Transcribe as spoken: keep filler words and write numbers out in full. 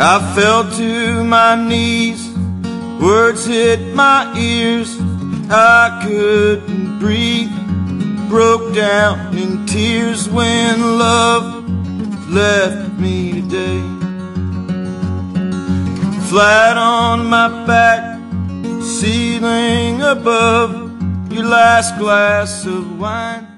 I fell to my knees, words hit my ears, I couldn't breathe, broke down in tears when love left me today. Flat on my back, ceiling above, your last glass of wine